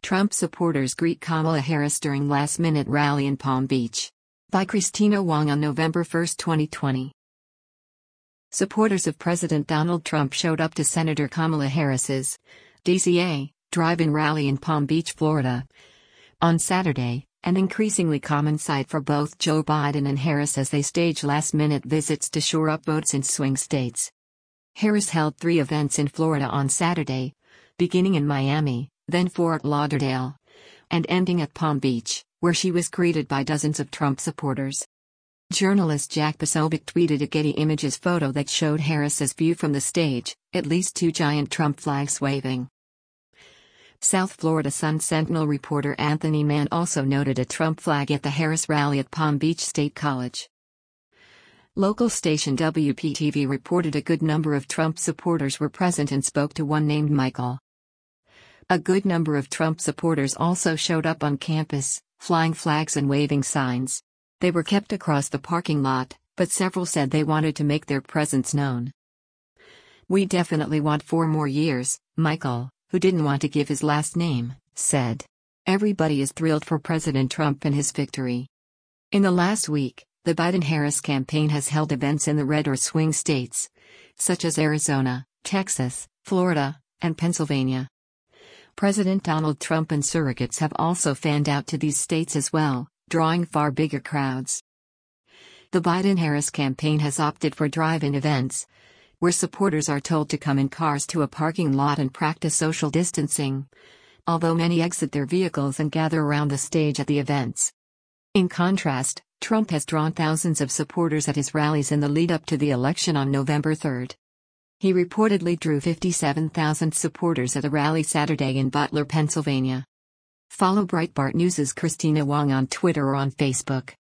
Trump supporters greet Kamala Harris during last-minute rally in Palm Beach. By Christina Wong on November 1, 2020. Supporters of President Donald Trump showed up to Senator Kamala Harris's DCA drive-in rally in Palm Beach, Florida, on Saturday, an increasingly common sight for both Joe Biden and Harris as they stage last-minute visits to shore up votes in swing states. Harris held 3 events in Florida on Saturday, beginning in Miami, then Fort Lauderdale, and ending at Palm Beach, where she was greeted by dozens of Trump supporters. Journalist Jack Posobiec tweeted a Getty Images photo that showed Harris's view from the stage, at least 2 giant Trump flags waving. South Florida Sun-Sentinel reporter Anthony Mann also noted a Trump flag at the Harris rally at Palm Beach State College. Local station WPTV reported a good number of Trump supporters were present and spoke to one named Michael. A good number of Trump supporters also showed up on campus, flying flags and waving signs. They were kept across the parking lot, but several said they wanted to make their presence known. "We definitely want 4 more years," Michael, who didn't want to give his last name, said. Everybody is thrilled for President Trump and his victory. In the last week, the Biden-Harris campaign has held events in the red or swing states, such as Arizona, Texas, Florida, and Pennsylvania. President Donald Trump and surrogates have also fanned out to these states as well, drawing far bigger crowds. The Biden-Harris campaign has opted for drive-in events, where supporters are told to come in cars to a parking lot and practice social distancing, although many exit their vehicles and gather around the stage at the events. In contrast, Trump has drawn thousands of supporters at his rallies in the lead-up to the election on November 3. He reportedly drew 57,000 supporters at a rally Saturday in Butler, Pennsylvania. Follow Breitbart News' Christina Wong on Twitter or on Facebook.